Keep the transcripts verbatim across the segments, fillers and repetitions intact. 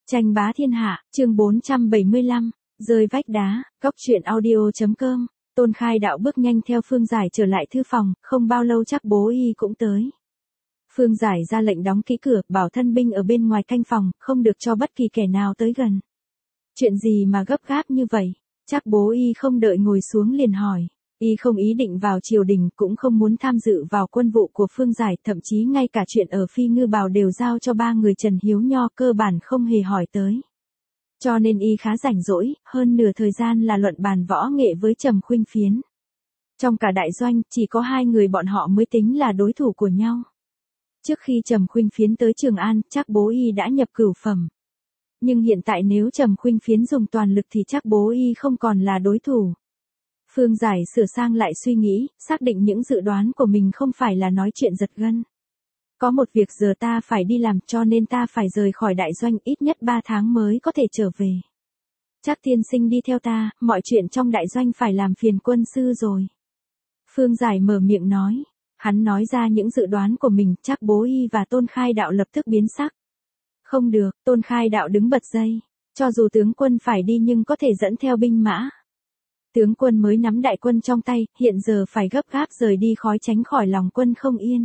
Tranh bá thiên hạ, chương bốn trăm bảy mươi lăm, rơi vách đá, góc truyện audio.com, Tôn Khai Đạo bước nhanh theo Phương Giải trở lại thư phòng, không bao lâu chắc bố y cũng tới. Phương Giải ra lệnh đóng kỹ cửa, bảo thân binh ở bên ngoài canh phòng, không được cho bất kỳ kẻ nào tới gần. Chuyện gì mà gấp gáp như vậy? Chắc bố y không đợi ngồi xuống liền hỏi. Y không ý định vào triều đình, cũng không muốn tham dự vào quân vụ của Phương Giải, thậm chí ngay cả chuyện ở Phi Ngư Bào đều giao cho ba người Trần Hiếu Nho, cơ bản không hề hỏi tới. Cho nên y khá rảnh rỗi, hơn nửa thời gian là luận bàn võ nghệ với Trầm Khuynh Phiến. Trong cả đại doanh, chỉ có hai người bọn họ mới tính là đối thủ của nhau. Trước khi Trầm Khuynh Phiến tới Trường An, chắc bố y đã nhập cửu phẩm. Nhưng hiện tại nếu Trầm Khuynh Phiến dùng toàn lực thì chắc bố y không còn là đối thủ. Phương Giải sửa sang lại suy nghĩ, xác định những dự đoán của mình không phải là nói chuyện giật gân. Có một việc giờ ta phải đi làm, cho nên ta phải rời khỏi đại doanh ít nhất ba tháng mới có thể trở về. Chắc tiên sinh đi theo ta, mọi chuyện trong đại doanh phải làm phiền quân sư rồi. Phương Giải mở miệng nói. Hắn nói ra những dự đoán của mình, chắc bố y và Tôn Khai Đạo lập tức biến sắc. Không được, Tôn Khai Đạo đứng bật dây. Cho dù tướng quân phải đi nhưng có thể dẫn theo binh mã. Tướng quân mới nắm đại quân trong tay, hiện giờ phải gấp gáp rời đi khói tránh khỏi lòng quân không yên.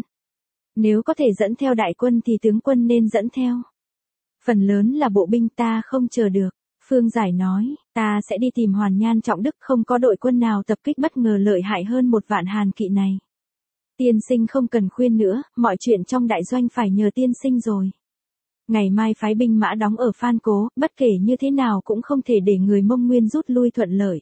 Nếu có thể dẫn theo đại quân thì tướng quân nên dẫn theo. Phần lớn là bộ binh, ta không chờ được. Phương Giải nói, ta sẽ đi tìm Hoàn Nhan Trọng Đức, không có đội quân nào tập kích bất ngờ lợi hại hơn một vạn Hàn kỵ này. Tiên sinh không cần khuyên nữa, mọi chuyện trong đại doanh phải nhờ tiên sinh rồi. Ngày mai phái binh mã đóng ở Phan Cố, bất kể như thế nào cũng không thể để người Mông Nguyên rút lui thuận lợi.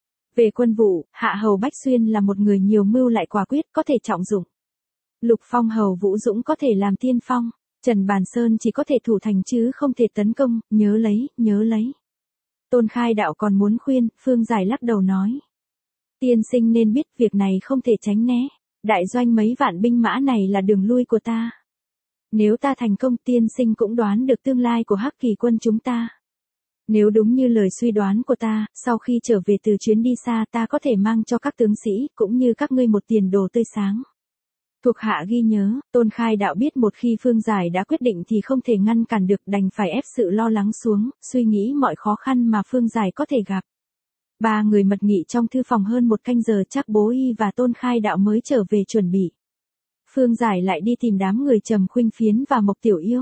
Về quân vụ, Hạ Hầu Bách Xuyên là một người nhiều mưu lại quả quyết, có thể trọng dụng. Lục Phong Hầu Vũ Dũng có thể làm tiên phong, Trần Bàn Sơn chỉ có thể thủ thành chứ không thể tấn công, nhớ lấy, nhớ lấy. Tôn Khai Đạo còn muốn khuyên, Phương Giải lắc đầu nói. Tiên sinh nên biết việc này không thể tránh né, đại doanh mấy vạn binh mã này là đường lui của ta. Nếu ta thành công, tiên sinh cũng đoán được tương lai của Hắc Kỳ quân chúng ta. Nếu đúng như lời suy đoán của ta, sau khi trở về từ chuyến đi xa ta có thể mang cho các tướng sĩ, cũng như các ngươi một tiền đồ tươi sáng. Thuộc hạ ghi nhớ, Tôn Khai Đạo biết một khi Phương Giải đã quyết định thì không thể ngăn cản được, đành phải ép sự lo lắng xuống, suy nghĩ mọi khó khăn mà Phương Giải có thể gặp. Ba người mật nghị trong thư phòng hơn một canh giờ, chắc bố y và Tôn Khai Đạo mới trở về chuẩn bị. Phương Giải lại đi tìm đám người Trầm Khuynh Phiến và Mộc Tiểu Yêu.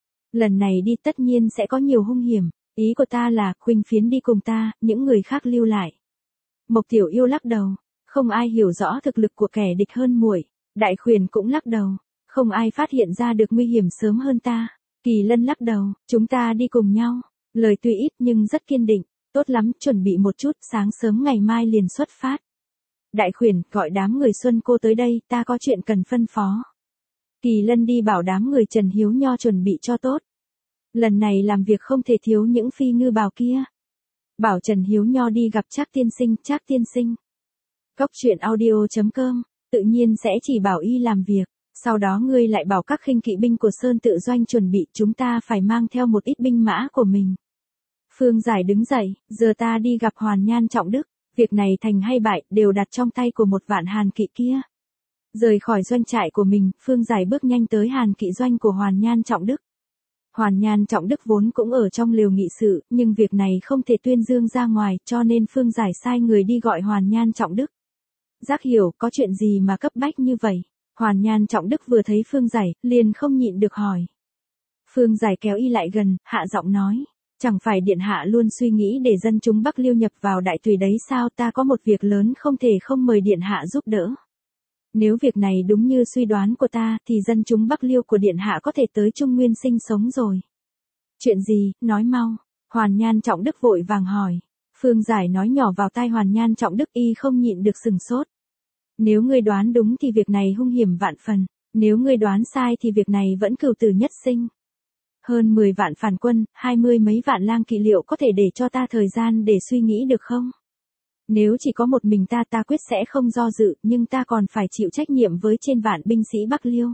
Lần này đi tất nhiên sẽ có nhiều hung hiểm. Ý của ta là, Khuynh Phiến đi cùng ta, những người khác lưu lại. Mộc Tiểu Yêu lắc đầu, không ai hiểu rõ thực lực của kẻ địch hơn muội. Đại Khuyển cũng lắc đầu, không ai phát hiện ra được nguy hiểm sớm hơn ta. Kỳ Lân lắc đầu, chúng ta đi cùng nhau. Lời tuy ít nhưng rất kiên định, tốt lắm, chuẩn bị một chút, sáng sớm ngày mai liền xuất phát. Đại Khuyển, gọi đám người Xuân Cô tới đây, ta có chuyện cần phân phó. Kỳ Lân đi bảo đám người Trần Hiếu Nho chuẩn bị cho tốt. Lần này làm việc không thể thiếu những Phi Ngư Bào kia. Bảo Trần Hiếu Nho đi gặp Trác tiên sinh, Trác tiên sinh. Góc truyện audio.com, tự nhiên sẽ chỉ bảo y làm việc, sau đó ngươi lại bảo các khinh kỵ binh của Sơn Tự Doanh chuẩn bị, chúng ta phải mang theo một ít binh mã của mình. Phương Giải đứng dậy, giờ ta đi gặp Hoàn Nhan Trọng Đức, việc này thành hay bại đều đặt trong tay của một vạn Hàn kỵ kia. Rời khỏi doanh trại của mình, Phương Giải bước nhanh tới Hàn kỵ doanh của Hoàn Nhan Trọng Đức. Hoàn Nhan Trọng Đức vốn cũng ở trong liều nghị sự, nhưng việc này không thể tuyên dương ra ngoài, cho nên Phương Giải sai người đi gọi Hoàn Nhan Trọng Đức. Giác hiểu, có chuyện gì mà cấp bách như vậy? Hoàn Nhan Trọng Đức vừa thấy Phương Giải, liền không nhịn được hỏi. Phương Giải kéo y lại gần, hạ giọng nói. Chẳng phải điện hạ luôn suy nghĩ để dân chúng Bắc Liêu nhập vào đại tùy đấy sao? Ta có một việc lớn không thể không mời điện hạ giúp đỡ. Nếu việc này đúng như suy đoán của ta, thì dân chúng Bắc Liêu của điện hạ có thể tới Trung Nguyên sinh sống rồi. Chuyện gì, nói mau. Hoàn Nhan Trọng Đức vội vàng hỏi. Phương Giải nói nhỏ vào tai Hoàn Nhan Trọng Đức, y không nhịn được sừng sốt. Nếu ngươi đoán đúng thì việc này hung hiểm vạn phần, nếu ngươi đoán sai thì việc này vẫn cửu tử nhất sinh. Hơn mười vạn phản quân, hai mươi mấy vạn lang kỵ, liệu có thể để cho ta thời gian để suy nghĩ được không? Nếu chỉ có một mình ta ta quyết sẽ không do dự, nhưng ta còn phải chịu trách nhiệm với trên vạn binh sĩ Bắc Liêu.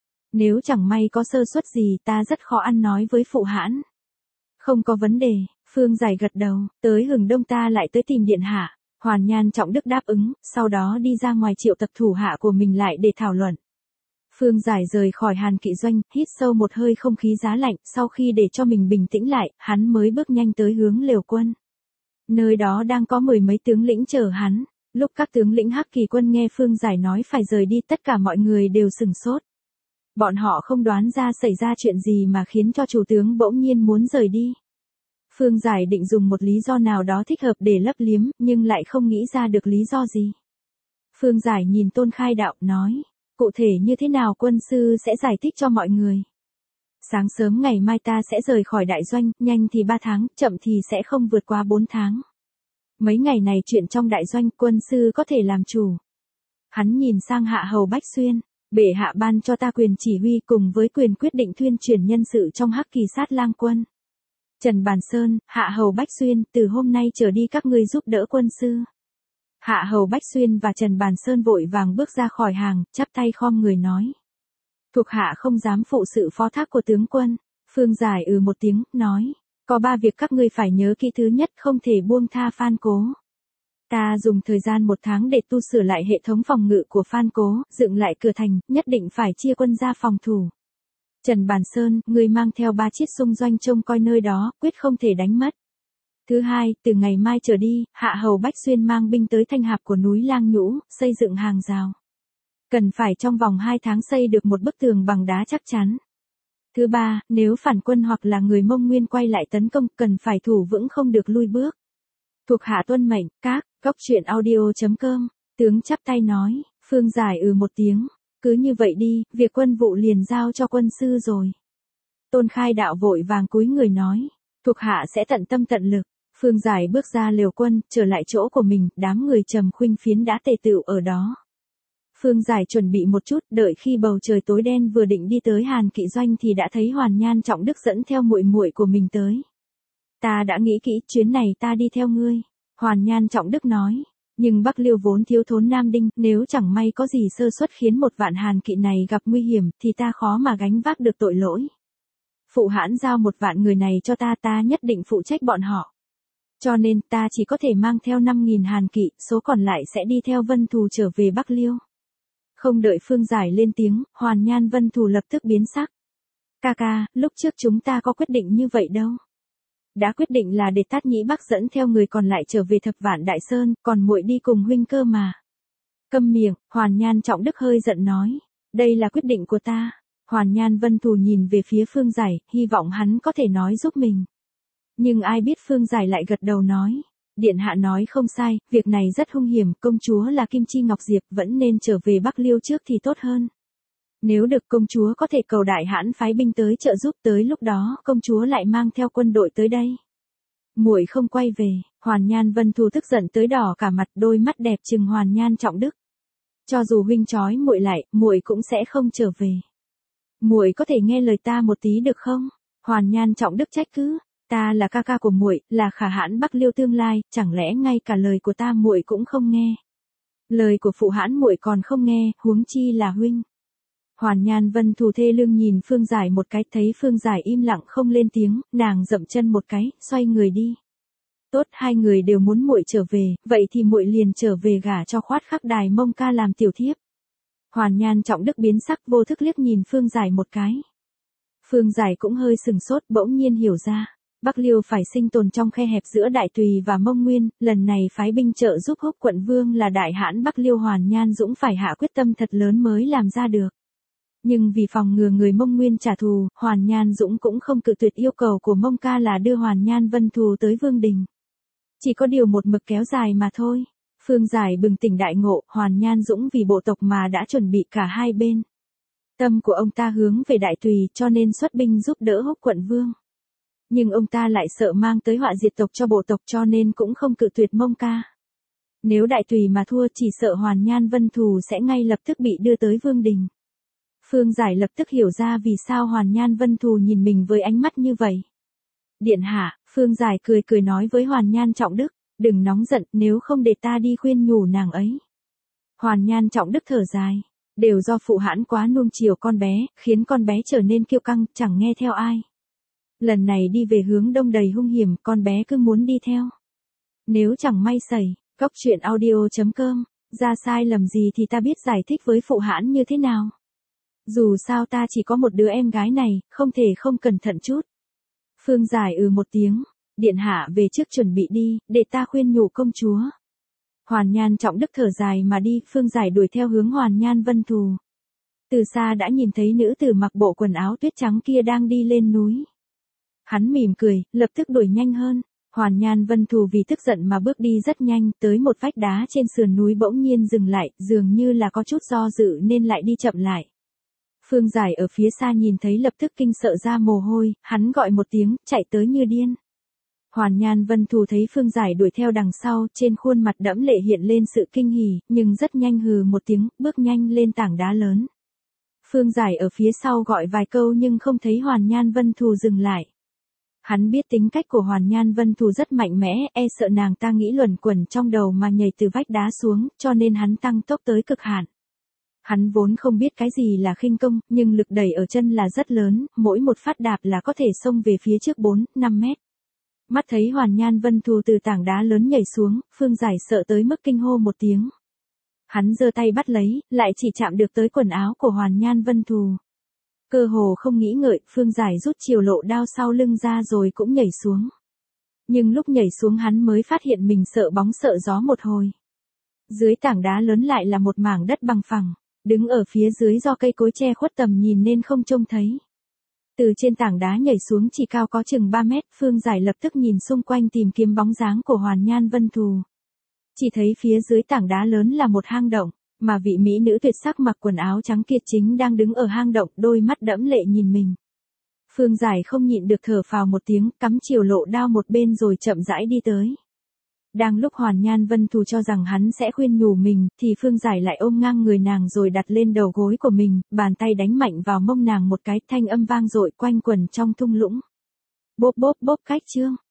Nếu chẳng may có sơ suất gì ta rất khó ăn nói với phụ hãn. Không có vấn đề, Phương Giải gật đầu, tới hừng đông ta lại tới tìm điện hạ. Hoàn Nhan Trọng Đức đáp ứng, sau đó đi ra ngoài triệu tập thủ hạ của mình lại để thảo luận. Phương Giải rời khỏi Hàn Kỵ Doanh, hít sâu một hơi không khí giá lạnh, sau khi để cho mình bình tĩnh lại, hắn mới bước nhanh tới hướng Lều Quân. Nơi đó đang có mười mấy tướng lĩnh chờ hắn. Lúc các tướng lĩnh Hắc Kỳ quân nghe Phương Giải nói phải rời đi, tất cả mọi người đều sửng sốt. Bọn họ không đoán ra xảy ra chuyện gì mà khiến cho chủ tướng bỗng nhiên muốn rời đi. Phương Giải định dùng một lý do nào đó thích hợp để lấp liếm, nhưng lại không nghĩ ra được lý do gì. Phương Giải nhìn Tôn Khai Đạo, nói, cụ thể như thế nào quân sư sẽ giải thích cho mọi người. Sáng sớm ngày mai ta sẽ rời khỏi đại doanh, nhanh thì ba tháng, chậm thì sẽ không vượt qua bốn tháng. Mấy ngày này chuyện trong đại doanh quân sư có thể làm chủ. Hắn nhìn sang Hạ Hầu Bách Xuyên, bệ hạ ban cho ta quyền chỉ huy cùng với quyền quyết định thuyên chuyển nhân sự trong Hắc Kỳ sát lang quân. Trần Bàn Sơn, Hạ Hầu Bách Xuyên, từ hôm nay trở đi các ngươi giúp đỡ quân sư. Hạ Hầu Bách Xuyên và Trần Bàn Sơn vội vàng bước ra khỏi hàng, chắp tay khom người nói. Thuộc hạ không dám phụ sự phó thác của tướng quân. Phương Giải ừ một tiếng, nói. Có ba việc các ngươi phải nhớ kỹ. Thứ nhất, không thể buông tha Phan Cố. Ta dùng thời gian một tháng để tu sửa lại hệ thống phòng ngự của Phan Cố, dựng lại cửa thành, nhất định phải chia quân ra phòng thủ. Trần Bàn Sơn, ngươi mang theo ba chiếc xung doanh trông coi nơi đó, quyết không thể đánh mất. Thứ hai, từ ngày mai trở đi, Hạ Hầu Bách Xuyên mang binh tới thanh hạp của núi Lang Nhũ, xây dựng hàng rào. Cần phải trong vòng hai tháng xây được một bức tường bằng đá chắc chắn. Thứ ba, nếu phản quân hoặc là người Mông Nguyên quay lại tấn công, cần phải thủ vững không được lui bước. Thuộc hạ tuân mệnh. Các, góc truyện audio chấm com, tướng chắp tay nói. Phương Giải ừ một tiếng, cứ như vậy đi, việc quân vụ liền giao cho quân sư rồi. Tôn Khai Đạo vội vàng cúi người nói, thuộc hạ sẽ tận tâm tận lực. Phương Giải bước ra lều quân, trở lại chỗ của mình, đám người Trầm Khuynh Phiến đã tề tựu ở đó. Phương Giải chuẩn bị một chút, đợi khi bầu trời tối đen vừa định đi tới Hàn Kỵ Doanh thì đã thấy Hoàn Nhan Trọng Đức dẫn theo muội muội của mình tới. Ta đã nghĩ kỹ, chuyến này ta đi theo ngươi. Hoàn Nhan Trọng Đức nói, nhưng Bắc Liêu vốn thiếu thốn nam đinh, nếu chẳng may có gì sơ suất khiến một vạn Hàn Kỵ này gặp nguy hiểm, thì ta khó mà gánh vác được tội lỗi. Phụ hãn giao một vạn người này cho ta, ta nhất định phụ trách bọn họ. Cho nên ta chỉ có thể mang theo năm nghìn Hàn Kỵ, số còn lại sẽ đi theo Vân Thù trở về Bắc Liêu. Không đợi Phương Giải lên tiếng, Hoàn Nhan Vân Thù lập tức biến sắc. Ca ca, lúc trước chúng ta có quyết định như vậy đâu. Đã quyết định là để Tát Nhĩ Bắc dẫn theo người còn lại trở về Thập Vạn Đại Sơn, còn muội đi cùng huynh cơ mà. Câm miệng, Hoàn Nhan Trọng Đức hơi giận nói. Đây là quyết định của ta. Hoàn Nhan Vân Thù nhìn về phía Phương Giải, hy vọng hắn có thể nói giúp mình. Nhưng ai biết Phương Giải lại gật đầu nói. Điện hạ nói không sai, việc này rất hung hiểm, công chúa là Kim Chi Ngọc Diệp, vẫn nên trở về Bắc Liêu trước thì tốt hơn. Nếu được công chúa có thể cầu đại hãn phái binh tới trợ giúp, tới lúc đó công chúa lại mang theo quân đội tới đây. Muội không quay về. Hoàn Nhan Vân Thù tức giận tới đỏ cả mặt, đôi mắt đẹp trừng Hoàn Nhan Trọng Đức. Cho dù huynh trói muội lại, muội cũng sẽ không trở về. Muội có thể nghe lời ta một tí được không? Hoàn Nhan Trọng Đức trách cứ. Ta là ca ca của muội, là khả hãn Bắc Liêu tương lai, chẳng lẽ ngay cả lời của ta muội cũng không nghe? Lời của phụ hãn muội còn không nghe, huống chi là huynh. Hoàn Nhan Vân Thù thê lương nhìn Phương Giải một cái, thấy Phương Giải im lặng không lên tiếng, nàng dậm chân một cái, xoay người đi. Tốt, hai người đều muốn muội trở về, vậy thì muội liền trở về gả cho Khoát Khắc Đài Mông ca làm tiểu thiếp. Hoàn Nhan Trọng Đức biến sắc, vô thức liếc nhìn Phương Giải một cái. Phương Giải cũng hơi sừng sốt, bỗng nhiên hiểu ra. Bắc Liêu phải sinh tồn trong khe hẹp giữa Đại Tùy và Mông Nguyên, lần này phái binh trợ giúp Húc quận vương là đại hãn Bắc Liêu Hoàn Nhan Dũng phải hạ quyết tâm thật lớn mới làm ra được. Nhưng vì phòng ngừa người Mông Nguyên trả thù, Hoàn Nhan Dũng cũng không cự tuyệt yêu cầu của Mông ca là đưa Hoàn Nhan Vân Thù tới Vương Đình. Chỉ có điều một mực kéo dài mà thôi. Phương Giải bừng tỉnh đại ngộ, Hoàn Nhan Dũng vì bộ tộc mà đã chuẩn bị cả hai bên. Tâm của ông ta hướng về Đại Tùy cho nên xuất binh giúp đỡ Húc quận vương. Nhưng ông ta lại sợ mang tới họa diệt tộc cho bộ tộc cho nên cũng không cự tuyệt Mông ca. Nếu Đại Tùy mà thua chỉ sợ Hoàn Nhan Vân Thù sẽ ngay lập tức bị đưa tới Vương Đình. Phương Giải lập tức hiểu ra vì sao Hoàn Nhan Vân Thù nhìn mình với ánh mắt như vậy. Điện hạ, Phương Giải cười cười nói với Hoàn Nhan Trọng Đức, đừng nóng giận, nếu không để ta đi khuyên nhủ nàng ấy. Hoàn Nhan Trọng Đức thở dài, đều do phụ hãn quá nuông chiều con bé, khiến con bé trở nên kiêu căng, chẳng nghe theo ai. Lần này đi về hướng đông đầy hung hiểm, con bé cứ muốn đi theo. Nếu chẳng may xảy, góc truyện audio chấm com, ra sai lầm gì thì ta biết giải thích với phụ hãn như thế nào. Dù sao ta chỉ có một đứa em gái này, không thể không cẩn thận chút. Phương Giải ừ một tiếng, điện hạ về trước chuẩn bị đi, để ta khuyên nhủ công chúa. Hoàn Nhan Trọng Đức thở dài mà đi, Phương Giải đuổi theo hướng Hoàn Nhan Vân Thù. Từ xa đã nhìn thấy nữ tử mặc bộ quần áo tuyết trắng kia đang đi lên núi. Hắn mỉm cười, lập tức đuổi nhanh hơn. Hoàn Nhan Vân Thù vì tức giận mà bước đi rất nhanh, tới một vách đá trên sườn núi bỗng nhiên dừng lại, dường như là có chút do dự nên lại đi chậm lại. Phương Giải ở phía xa nhìn thấy lập tức kinh sợ ra mồ hôi, hắn gọi một tiếng, chạy tới như điên. Hoàn Nhan Vân Thù thấy Phương Giải đuổi theo đằng sau, trên khuôn mặt đẫm lệ hiện lên sự kinh hỉ, nhưng rất nhanh hừ một tiếng, bước nhanh lên tảng đá lớn. Phương Giải ở phía sau gọi vài câu nhưng không thấy Hoàn Nhan Vân Thù dừng lại. Hắn biết tính cách của Hoàn Nhan Vân Thù rất mạnh mẽ, e sợ nàng ta nghĩ luẩn quẩn trong đầu mà nhảy từ vách đá xuống, cho nên hắn tăng tốc tới cực hạn. Hắn vốn không biết cái gì là khinh công, nhưng lực đẩy ở chân là rất lớn, mỗi một phát đạp là có thể xông về phía trước bốn, năm mét. Mắt thấy Hoàn Nhan Vân Thù từ tảng đá lớn nhảy xuống, Phương Giải sợ tới mức kinh hô một tiếng. Hắn giơ tay bắt lấy, lại chỉ chạm được tới quần áo của Hoàn Nhan Vân Thù. Cơ hồ không nghĩ ngợi, Phương Giải rút chiều lộ đao sau lưng ra rồi cũng nhảy xuống. Nhưng lúc nhảy xuống hắn mới phát hiện mình sợ bóng sợ gió một hồi. Dưới tảng đá lớn lại là một mảng đất bằng phẳng, đứng ở phía dưới do cây cối che khuất tầm nhìn nên không trông thấy. Từ trên tảng đá nhảy xuống chỉ cao có chừng ba mét, Phương Giải lập tức nhìn xung quanh tìm kiếm bóng dáng của Hoàn Nhan Vân Thù. Chỉ thấy phía dưới tảng đá lớn là một hang động, mà vị mỹ nữ tuyệt sắc mặc quần áo trắng kiệt chính đang đứng ở hang động, đôi mắt đẫm lệ nhìn mình. Phương Giải không nhịn được thở phào một tiếng, cắm chiều lộ đao một bên rồi chậm rãi đi tới. Đang lúc Hoàn Nhan Vân Thù cho rằng hắn sẽ khuyên nhủ mình, thì Phương Giải lại ôm ngang người nàng rồi đặt lên đầu gối của mình, bàn tay đánh mạnh vào mông nàng một cái, thanh âm vang dội quanh quẩn trong thung lũng. Bốp bốp bốp cách chương.